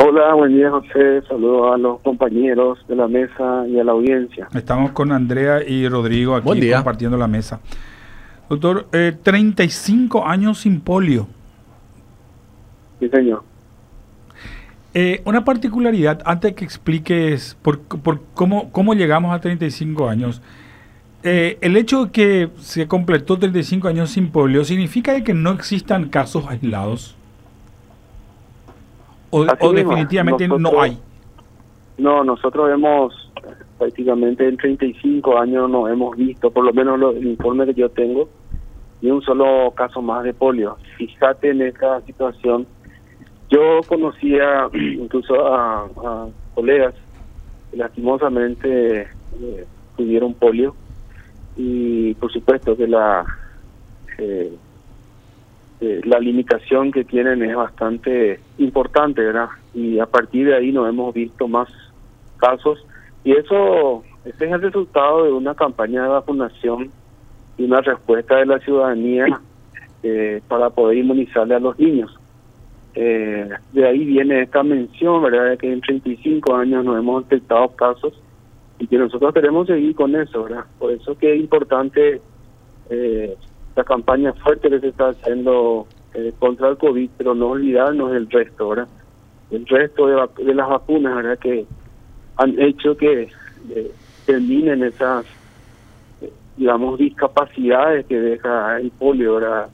Hola, buen día, José. Saludos a los compañeros de la mesa y a la audiencia. Estamos con Andrea y Rodrigo aquí compartiendo la mesa. Doctor, 35 años sin polio. Sí, señor. Una particularidad, antes que expliques por cómo llegamos a 35 años, el hecho de que se completó 35 años sin polio, ¿significa que no existan casos aislados? ¿O definitivamente no hay? No, nosotros hemos prácticamente en 35 años no hemos visto, por lo menos el informe que yo tengo, ni un solo caso más de polio. Fíjate en esta situación. Yo conocía incluso a colegas que lastimosamente tuvieron polio, y por supuesto que la limitación que tienen es bastante importante, ¿verdad? Y a partir de ahí no hemos visto más casos, y ese es el resultado de una campaña de vacunación y una respuesta de la ciudadanía para poder inmunizarle a los niños. De ahí viene esta mención, ¿verdad?, de que en 35 años no hemos detectado casos y que nosotros queremos seguir con eso, ¿verdad? Por eso que es importante la campaña fuerte que se está haciendo contra el COVID, pero no olvidarnos del resto, ¿verdad? El resto de las vacunas, ¿verdad?, que han hecho que terminen esas, digamos, discapacidades que deja el polio, ¿verdad?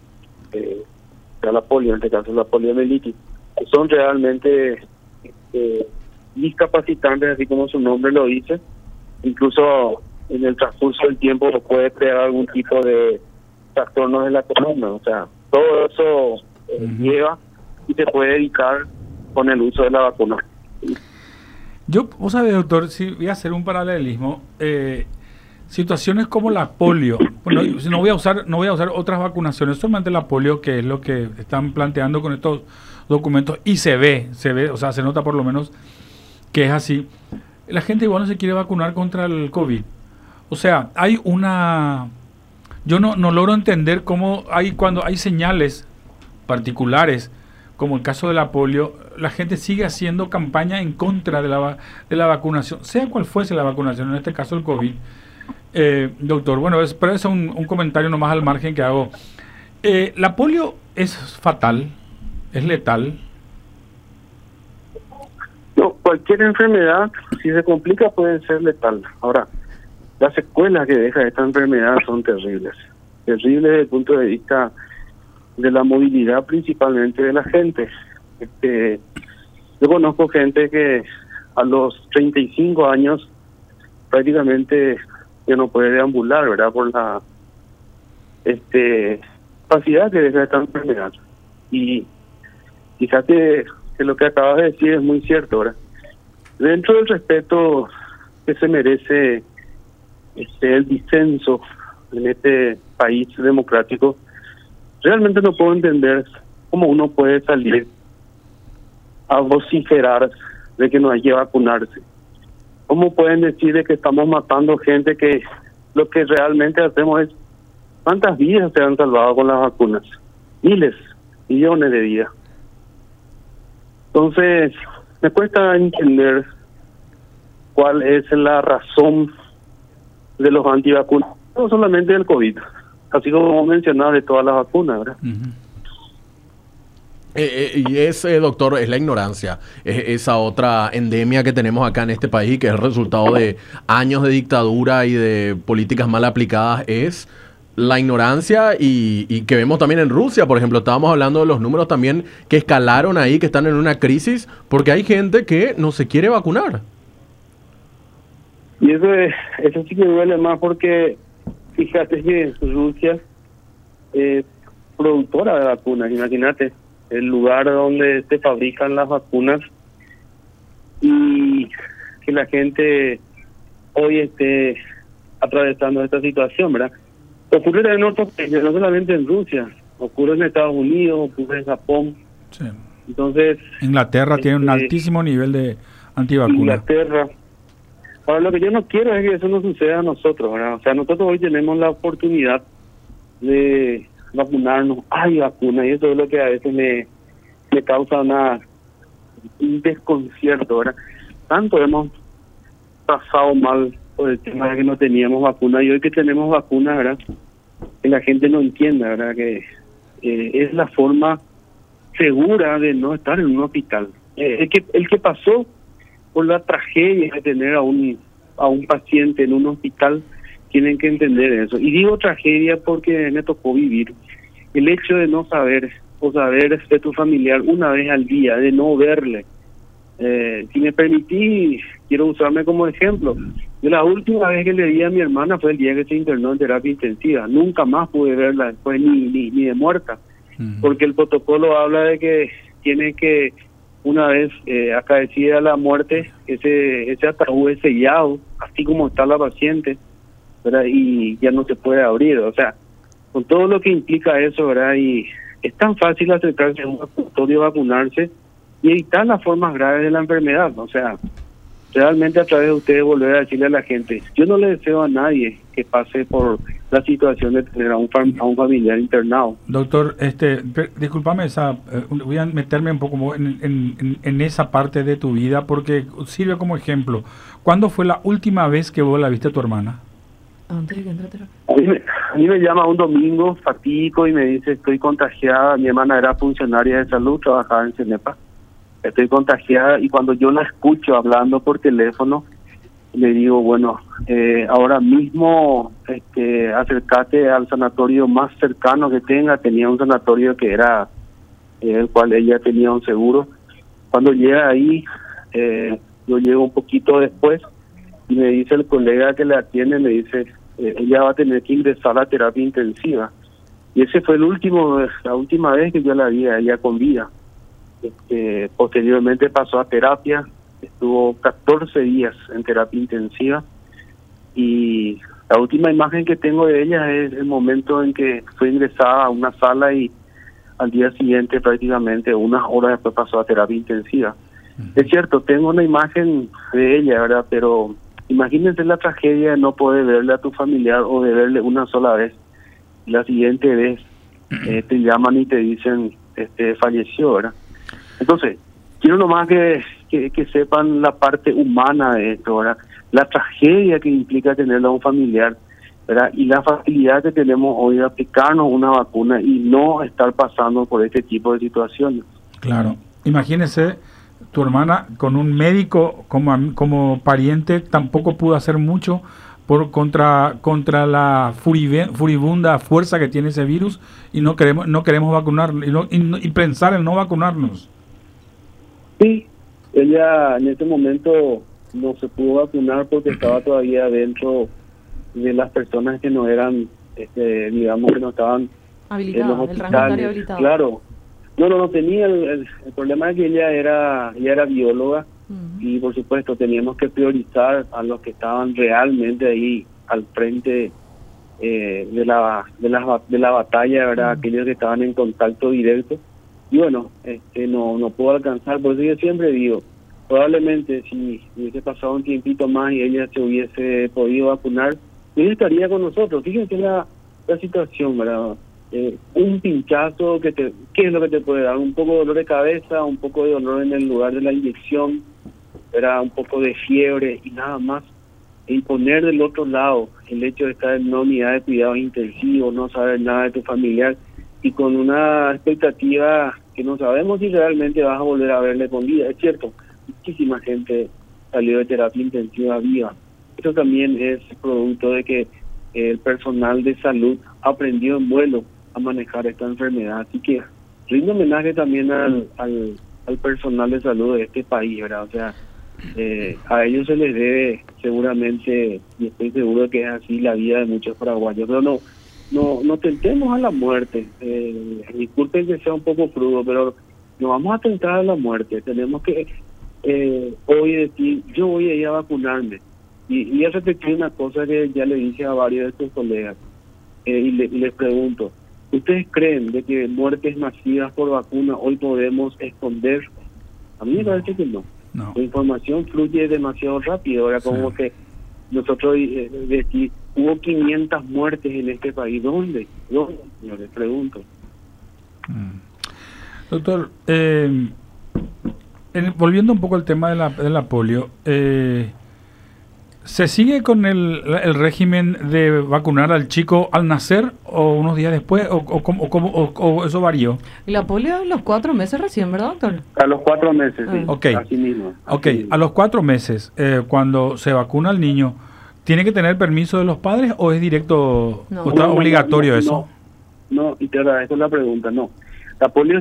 La polio, en este caso la poliomielitis, que son realmente discapacitantes, así como su nombre lo dice. Incluso en el transcurso del tiempo puede crear algún tipo de trastornos de la columna, o sea, todo eso lleva y se puede evitar con el uso de la vacuna. Vos sabés, doctor, si voy a hacer un paralelismo, situaciones como la polio, bueno, no voy a usar otras vacunaciones, solamente la polio, que es lo que están planteando con estos documentos, y se ve, o sea, se nota por lo menos que es así. La gente igual no se quiere vacunar contra el COVID. O sea, hay yo no logro entender cómo cuando hay señales particulares, como el caso de la polio, la gente sigue haciendo campaña en contra de la vacunación, sea cual fuese la vacunación, en este caso el COVID. Doctor, bueno, pero es un comentario nomás al margen que hago. ¿La polio es fatal? ¿Es letal? No, cualquier enfermedad, si se complica, puede ser letal. Ahora, las secuelas que deja esta enfermedad son terribles. Terribles desde el punto de vista de la movilidad, principalmente de la gente. Yo conozco gente que a los 35 años prácticamente ya no puede deambular, ¿verdad?, por la capacidad que deja esta enfermedad. Y fíjate que lo que acabas de decir es muy cierto, ¿verdad? Dentro del respeto que se merece el disenso en este país democrático, realmente no puedo entender cómo uno puede salir a vociferar de que no hay que vacunarse. ¿Cómo pueden decir de que estamos matando gente, que lo que realmente hacemos es... ¿Cuántas vidas se han salvado con las vacunas? Miles, millones de vidas. Entonces, me cuesta entender cuál es la razón de los antivacunas, no solamente del COVID, así como mencionaba de todas las vacunas, ¿verdad? Y doctor, es la ignorancia, es esa otra endemia que tenemos acá en este país, que es el resultado de años de dictadura y de políticas mal aplicadas, es la ignorancia, y que vemos también en Rusia, por ejemplo. Estábamos hablando de los números también que escalaron ahí, que están en una crisis, porque hay gente que no se quiere vacunar. Y eso sí que duele más, porque fíjate que Rusia es productora de vacunas. Imagínate el lugar donde se fabrican las vacunas, y que la gente hoy esté atravesando esta situación, ¿verdad? Ocurre en otros países, no solamente en Rusia, ocurre en Estados Unidos, ocurre en Japón. Sí. Entonces, Inglaterra tiene un altísimo nivel de antivacunas. Inglaterra. Ahora, lo que yo no quiero es que eso no suceda a nosotros, ¿verdad? O sea, nosotros hoy tenemos la oportunidad de vacunarnos. Hay vacuna, y eso es lo que a veces me causa un un desconcierto, ¿verdad? Tanto hemos pasado mal por el tema de que no teníamos vacuna, y hoy que tenemos vacuna, ¿verdad? Que la gente no entienda, ¿verdad? Que es la forma segura de no estar en un hospital. El que pasó por la tragedia de tener a un paciente en un hospital, tienen que entender eso. Y digo tragedia porque me tocó vivir. El hecho de no saber o saber de tu familiar una vez al día, de no verle. Si me permitís, quiero usarme como ejemplo. Yo la última vez que le vi a mi hermana fue el día que se internó en terapia intensiva. Nunca más pude verla después ni de muerta. Porque el protocolo habla de que tiene que, una vez acaecida la muerte, ese ataúd es sellado, así como está la paciente, ¿verdad? Y ya no se puede abrir. O sea, con todo lo que implica eso, ¿verdad? Y es tan fácil acercarse a un laboratorio, vacunarse y evitar las formas graves de la enfermedad. O sea, realmente a través de ustedes volver a decirle a la gente, yo no le deseo a nadie que pase por la situación de tener a un familiar internado. Doctor, discúlpame, voy a meterme un poco en esa parte de tu vida porque sirve como ejemplo. ¿Cuándo fue la última vez que vos la viste a tu hermana? Antes de que entre terapia. A mí me llama un domingo fatídico y me dice, estoy contagiada. Mi hermana era funcionaria de salud, trabajaba en CENEPA. Estoy contagiada, y cuando yo la escucho hablando por teléfono, le digo, bueno, ahora mismo acércate al sanatorio más cercano que tenga. Tenía un sanatorio que era el cual ella tenía un seguro. Cuando llega ahí, yo llego un poquito después y me dice el colega que le atiende, me dice, ella va a tener que ingresar a terapia intensiva. Y ese fue la última vez que yo la vi a ella con vida. Posteriormente pasó a terapia, estuvo 14 días en terapia intensiva, y la última imagen que tengo de ella es el momento en que fue ingresada a una sala y al día siguiente, prácticamente unas horas después, pasó a terapia intensiva. Es cierto, tengo una imagen de ella, ¿verdad? Pero imagínense la tragedia de no poder verle a tu familiar o de verle una sola vez. La siguiente vez te llaman y te dicen, falleció, ¿verdad? Entonces, quiero nomás que sepan la parte humana de esto, ¿verdad? La tragedia que implica tenerlo a un familiar, ¿verdad? Y la facilidad que tenemos hoy de aplicarnos una vacuna y no estar pasando por este tipo de situaciones. Claro. Imagínese, tu hermana con un médico como pariente tampoco pudo hacer mucho contra la furibunda fuerza que tiene ese virus, y no queremos vacunarnos y pensar en no vacunarnos. Sí, ella en ese momento no se pudo vacunar porque estaba todavía dentro de las personas que no eran, digamos, que no estaban en los hospitales. Claro, no tenía el problema es que ella era bióloga, y por supuesto teníamos que priorizar a los que estaban realmente ahí al frente de la batalla, ¿verdad? Aquellos que estaban en contacto directo. Y bueno, no puedo alcanzar. Por eso yo siempre digo, probablemente si hubiese pasado un tiempito más y ella se hubiese podido vacunar, ella estaría con nosotros. Fíjense la situación, ¿verdad? Un pinchazo, ¿qué es lo que te puede dar? Un poco de dolor de cabeza, un poco de dolor en el lugar de la inyección, era un poco de fiebre y nada más. Y poner del otro lado el hecho de estar en una unidad de cuidados intensivos, no saber nada de tu familiar, y con una expectativa que no sabemos si realmente vas a volver a verle con vida. Es cierto, muchísima gente salió de terapia intensiva viva. Eso también es producto de que el personal de salud aprendió en vuelo a manejar esta enfermedad. Así que rindo homenaje también al personal de salud de este país, ¿verdad? O sea, a ellos se les debe seguramente, y estoy seguro de que es así, la vida de muchos paraguayos. Pero no tentemos a la muerte. Disculpen que sea un poco crudo, pero no vamos a tentar a la muerte. Tenemos que hoy decir, yo voy a ir a vacunarme. Y a repetir una cosa que ya le dije a varios de tus colegas, y les pregunto, ¿ustedes creen de que muertes masivas por vacuna hoy podemos esconder? A mí me parece que no. La información fluye demasiado rápido. Ahora, como que nosotros decir, hubo 500 muertes en este país. ¿Dónde? Yo les pregunto. Doctor, volviendo un poco al tema de la polio, ¿se sigue con el régimen de vacunar al chico al nacer o unos días después o eso varió? Y la polio a los 4 meses recién, ¿verdad, doctor? A los 4 meses, sí. Ok. Así mismo. Ok, a los 4 meses, cuando se vacuna al niño, ¿tiene que tener permiso de los padres o es directo, No. o está obligatorio no, eso? No, y te agradezco la pregunta, no. La polio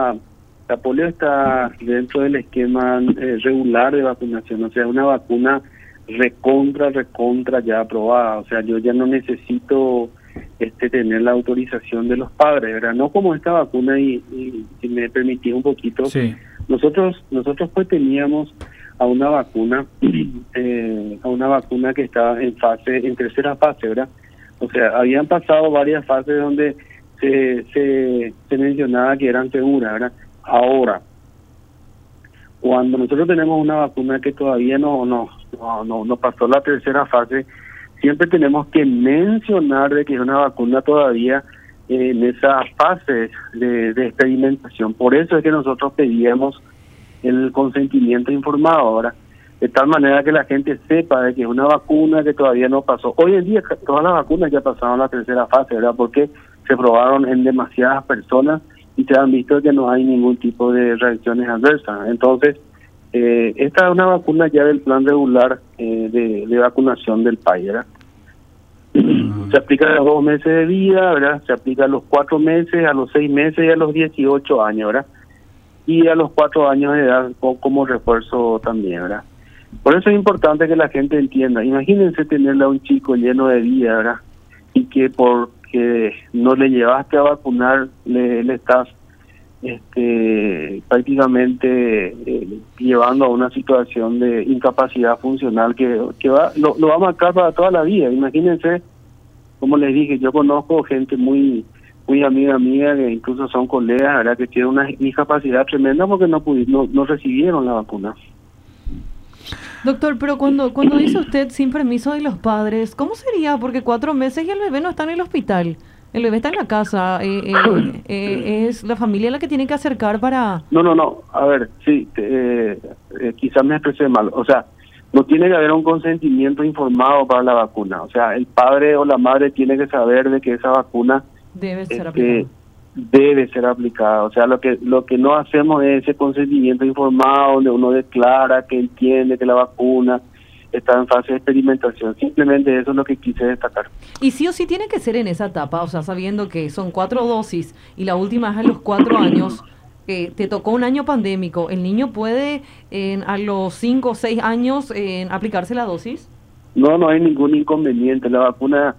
está dentro del esquema regular de vacunación, o sea, una vacuna recontra ya aprobada, o sea, yo ya no necesito tener la autorización de los padres, ¿verdad? No como esta vacuna y si me permitís un poquito, Sí. nosotros pues teníamos a una vacuna que estaba en tercera fase, ¿verdad? O sea, habían pasado varias fases donde se mencionaba que eran seguras, ¿verdad? Ahora, cuando nosotros tenemos una vacuna que todavía no pasó la tercera fase, siempre tenemos que mencionar de que es una vacuna todavía en esa fase de experimentación. Por eso es que nosotros pedíamos el consentimiento informado ahora, de tal manera que la gente sepa de que es una vacuna que todavía no pasó. Hoy en día todas las vacunas ya pasaron la tercera fase, ¿verdad? Porque se probaron en demasiadas personas y se han visto que no hay ningún tipo de reacciones adversas. Entonces, esta es una vacuna ya del plan regular de vacunación del país, ¿verdad? Se aplica a los 2 meses de vida, ¿verdad? Se aplica a los 4 meses, a los 6 meses y a los 18 años, ¿verdad? Y a los 4 años de edad como refuerzo también, ¿verdad? Por eso es importante que la gente entienda. Imagínense tenerle a un chico lleno de vida, ¿verdad? Y que porque no le llevaste a vacunar, le estás prácticamente llevando a una situación de incapacidad funcional que lo va a marcar para toda la vida. Imagínense, como les dije, yo conozco gente muy amiga mía, que incluso son colegas, ¿verdad? Que tienen una discapacidad tremenda porque no recibieron la vacuna. Doctor, pero cuando dice usted sin permiso de los padres, ¿cómo sería? Porque 4 meses y el bebé no está en el hospital. El bebé está en la casa. Es la familia la que tiene que acercar para... No. A ver, sí, quizás me expresé mal. O sea, no tiene que haber un consentimiento informado para la vacuna. O sea, el padre o la madre tiene que saber de que esa vacuna Debe ser aplicada. debe ser aplicada. O sea, lo que no hacemos es ese consentimiento informado donde uno declara que entiende que la vacuna está en fase de experimentación. Simplemente eso es lo que quise destacar. Y sí o sí tiene que ser en esa etapa, o sea, sabiendo que son 4 dosis y la última es a los 4 años, te tocó un año pandémico, ¿el niño puede a los 5 o 6 años aplicarse la dosis? No hay ningún inconveniente. La vacuna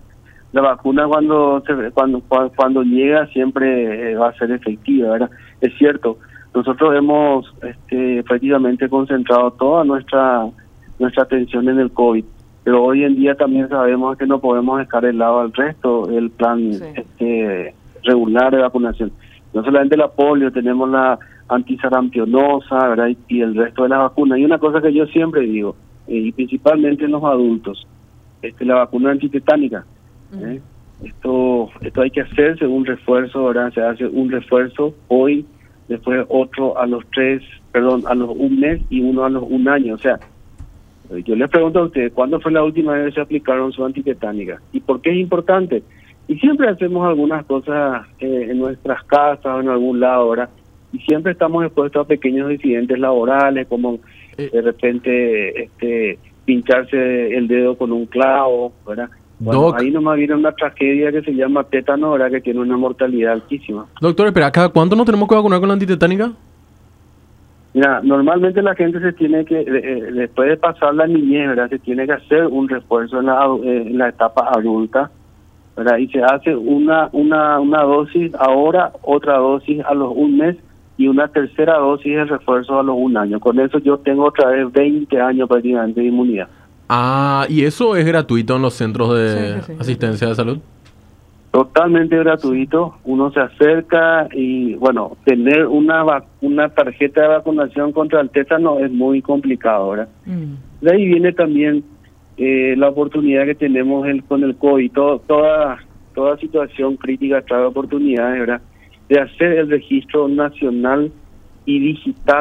cuando llega siempre va a ser efectiva, ¿verdad? Es cierto, nosotros hemos prácticamente concentrado toda nuestra atención en el COVID, pero hoy en día también sabemos que no podemos dejar de lado al resto del plan regular de vacunación. No solamente la polio, tenemos la antisarampionosa, ¿verdad? Y el resto de las vacunas. Y una cosa que yo siempre digo, y principalmente en los adultos, la vacuna antitetánica. Esto hay que hacerse un refuerzo, ¿verdad? Se hace un refuerzo hoy, después otro a los 1 mes y uno a los 1 año. O sea, yo les pregunto a ustedes, ¿cuándo fue la última vez que se aplicaron su antitetánica? ¿Y por qué es importante? Y siempre hacemos algunas cosas en nuestras casas o en algún lado, ¿verdad? Y siempre estamos expuestos a pequeños incidentes laborales, como de repente pincharse el dedo con un clavo, ¿verdad? Bueno, ahí nomás viene una tragedia que se llama tétano, ¿verdad? Que tiene una mortalidad altísima. Doctor, espera, ¿cada cuánto nos tenemos que vacunar con la antitetánica? Mira, normalmente la gente se tiene que, después de pasar la niñez, ¿verdad? Se tiene que hacer un refuerzo en la etapa adulta, ¿verdad? Y se hace una dosis ahora, otra dosis a los 1 mes y una tercera dosis de refuerzo a los 1 año. Con eso yo tengo otra vez 20 años prácticamente de inmunidad. Ah, ¿y eso es gratuito en los centros de asistencia de salud? Totalmente gratuito. Uno se acerca y, bueno, tener una tarjeta de vacunación contra el tétano es muy complicado, ¿verdad? De ahí viene también la oportunidad que tenemos con el COVID. Toda situación crítica trae oportunidades, ¿verdad? De hacer el registro nacional y digital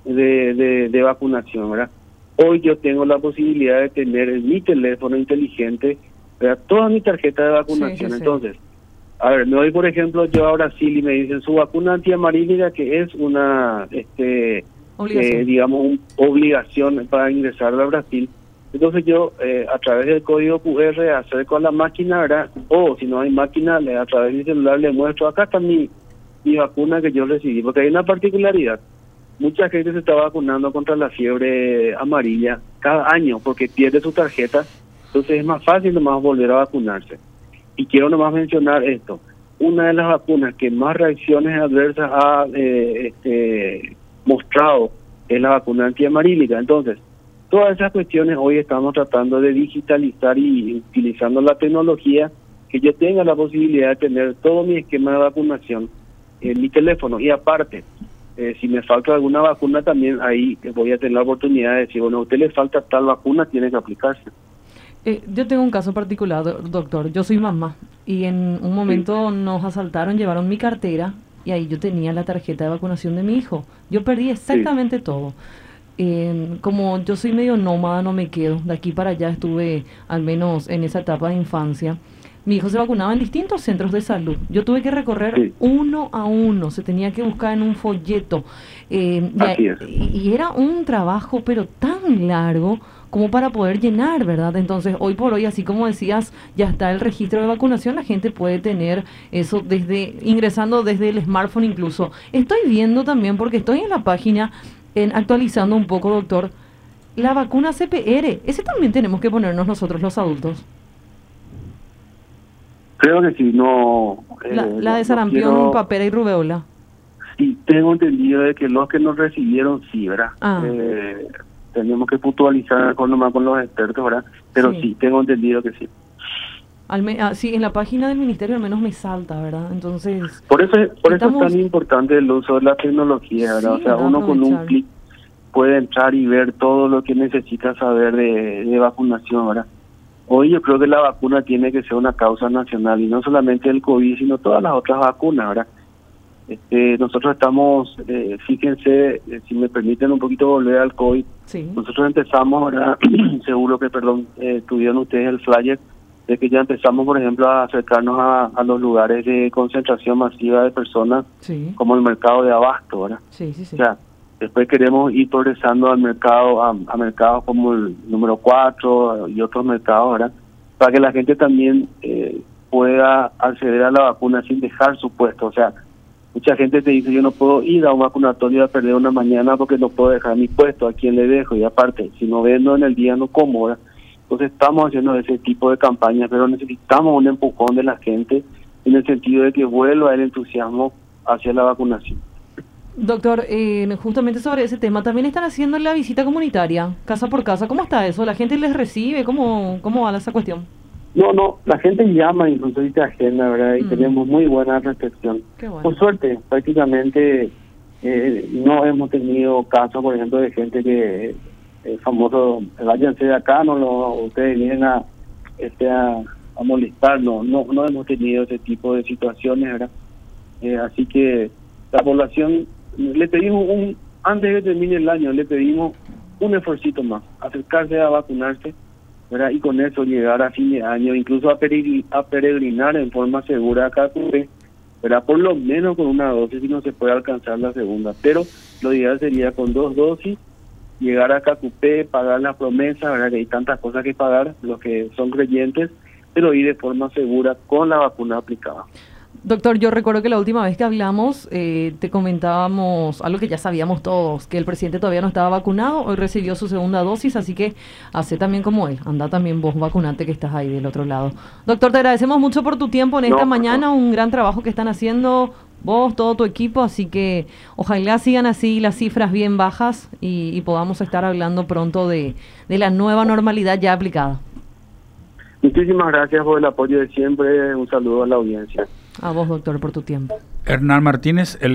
de vacunación, ¿verdad? Hoy yo tengo la posibilidad de tener en mi teléfono inteligente, ¿verdad?, toda mi tarjeta de vacunación. Entonces, a ver, me voy por ejemplo yo a Brasil y me dicen su vacuna antiamarílica, que es una digamos obligación para ingresar a Brasil. Entonces yo a través del código QR acerco a la máquina, ¿verdad? O si no hay máquina, a través de mi celular le muestro, acá está mi vacuna que yo recibí, porque hay una particularidad. Mucha gente se está vacunando contra la fiebre amarilla cada año porque pierde su tarjeta, entonces es más fácil nomás volver a vacunarse. Y quiero nomás mencionar esto, una de las vacunas que más reacciones adversas ha mostrado es la vacuna antiamarílica. Entonces, todas esas cuestiones hoy estamos tratando de digitalizar y utilizando la tecnología, que yo tenga la posibilidad de tener todo mi esquema de vacunación en mi teléfono. Y aparte, si me falta alguna vacuna también, ahí voy a tener la oportunidad de decir, bueno, a usted le falta tal vacuna, tiene que aplicarse. Yo tengo un caso particular, doctor. Yo soy mamá y en un momento nos asaltaron, llevaron mi cartera y ahí yo tenía la tarjeta de vacunación de mi hijo. Yo perdí exactamente todo. Como yo soy medio nómada, no me quedo. De aquí para allá estuve, al menos en esa etapa de infancia. Mi hijo se vacunaba en distintos centros de salud. Yo tuve que recorrer uno a uno. Se tenía que buscar en un folleto. Y era un trabajo, pero tan largo como para poder llenar, ¿verdad? Entonces, hoy por hoy, así como decías, ya está el registro de vacunación. La gente puede tener eso ingresando desde el smartphone incluso. Estoy viendo también, porque estoy en la página, actualizando un poco, doctor, la vacuna CPR. Ese también tenemos que ponernos nosotros los adultos. Creo que sí, no... la de sarampión, papera y rubeola. Sí, tengo entendido de que los que nos recibieron sí, ¿verdad? Tenemos que puntualizar con los expertos, ¿verdad? Pero sí, tengo entendido que sí. Sí, en la página del ministerio al menos me salta, ¿verdad? Entonces... Por eso es tan importante el uso de la tecnología, ¿verdad? Sí, o sea, uno con un clic puede entrar y ver todo lo que necesita saber de vacunación, ¿verdad? Hoy yo creo que la vacuna tiene que ser una causa nacional, y no solamente el COVID, sino todas las otras vacunas, ¿verdad? Nosotros estamos, fíjense, si me permiten un poquito volver al COVID, nosotros empezamos, ¿verdad? Seguro que, tuvieron ustedes el flyer, de que ya empezamos, por ejemplo, a acercarnos a los lugares de concentración masiva de personas, como el mercado de abasto, ¿verdad? O sea, después queremos ir progresando al mercado, a mercados como el número 4 y otros mercados, ¿verdad? Para que la gente también pueda acceder a la vacuna sin dejar su puesto. O sea, mucha gente te dice, yo no puedo ir a un vacunatorio a perder una mañana porque no puedo dejar mi puesto, ¿a quién le dejo? Y aparte, si no vendo en el día no como, ¿verdad? Entonces estamos haciendo ese tipo de campañas, pero necesitamos un empujón de la gente en el sentido de que vuelva el entusiasmo hacia la vacunación. Doctor, justamente sobre ese tema, también están haciendo la visita comunitaria, casa por casa. ¿Cómo está eso? ¿La gente les recibe? ¿Cómo va esa cuestión? No, la gente llama, incluso dice agenda, ¿verdad? Y tenemos muy buena recepción. Bueno. Por suerte, prácticamente no hemos tenido casos, por ejemplo, de gente que famoso, váyanse de acá, ustedes vienen a molestar. No hemos tenido ese tipo de situaciones, ¿verdad? Así que la población, le pedimos antes de que termine el año, le pedimos un esfuercito más, acercarse a vacunarse, ¿verdad? Y con eso llegar a fin de año, incluso a peregrinar en forma segura a Cacupé, ¿verdad? Por lo menos con una dosis, si no se puede alcanzar la segunda, pero lo ideal sería con 2 dosis, llegar a Cacupé, pagar la promesa, ¿verdad? Que hay tantas cosas que pagar, los que son creyentes, pero ir de forma segura con la vacuna aplicada. Doctor, yo recuerdo que la última vez que hablamos te comentábamos algo que ya sabíamos todos, que el presidente todavía no estaba vacunado, hoy recibió su segunda dosis, así que hace también como él, anda también vos vacunante que estás ahí del otro lado. Doctor, te agradecemos mucho por tu tiempo en esta mañana, un gran trabajo que están haciendo vos, todo tu equipo, así que ojalá sigan así las cifras bien bajas y podamos estar hablando pronto de la nueva normalidad ya aplicada. Muchísimas gracias por el apoyo de siempre, un saludo a la audiencia. A vos, doctor, por tu tiempo. Hernán Martínez,